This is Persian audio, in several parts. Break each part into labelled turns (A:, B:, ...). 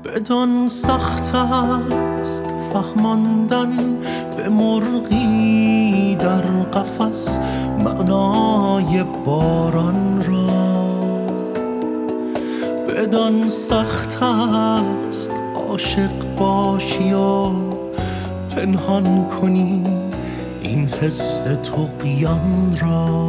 A: بدان سخت است فهماندن به مرغی در قفس معنای باران را. بدان سخت است عاشق باشی و پنهان کنی این حس طغیان را.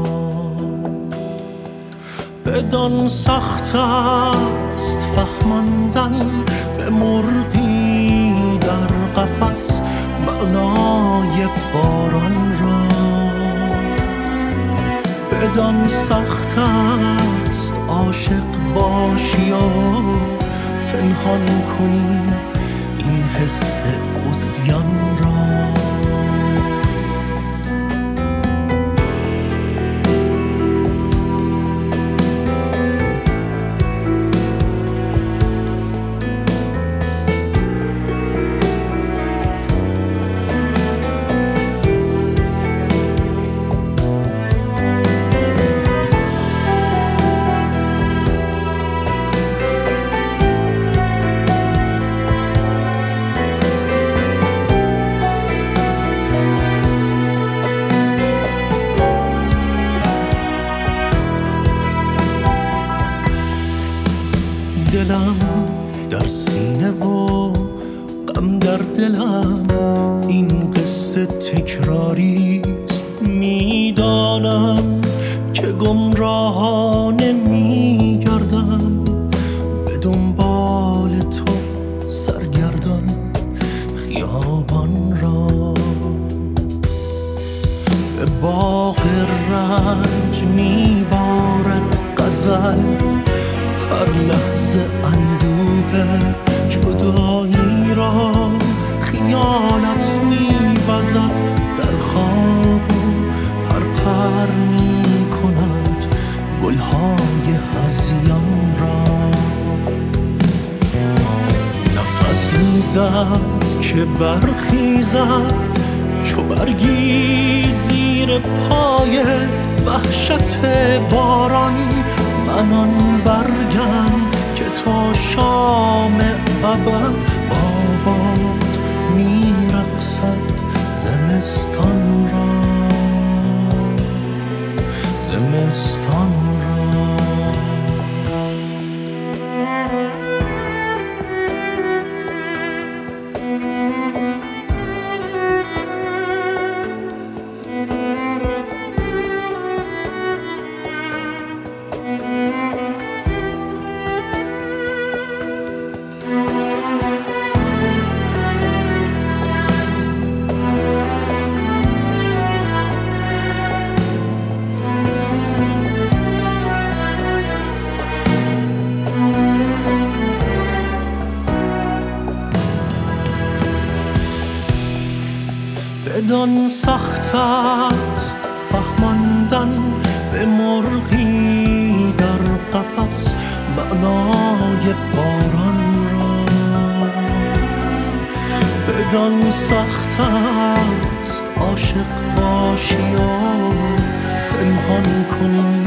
A: بدان سخت است فهماندن به مرغی در قفس معنای باران را. بدان سخت است عاشق باشی و پنهان کنی این حس عصیان را. دلم در سینه و غم در دلم، این قصه تکراریست میدانم که گمراهانه میگردم به دنبال تو سرگردان خیابان را. به باغ رنج میبارد غزل، هر لحظه اندوه جدایی را. خیالت میوزد در خواب و پر میکند گلهای هذیان را. نفس میزد که برخیزد چو برگی زیر پای وحشت باران. من آن برگم که تا شام ابد با باد میرقصد زمستان را، زمستان را. بدان سخت است فهماندن به مرغی در قفس معنای باران را. بدان سخت است عاشق باشی و پنهان کنی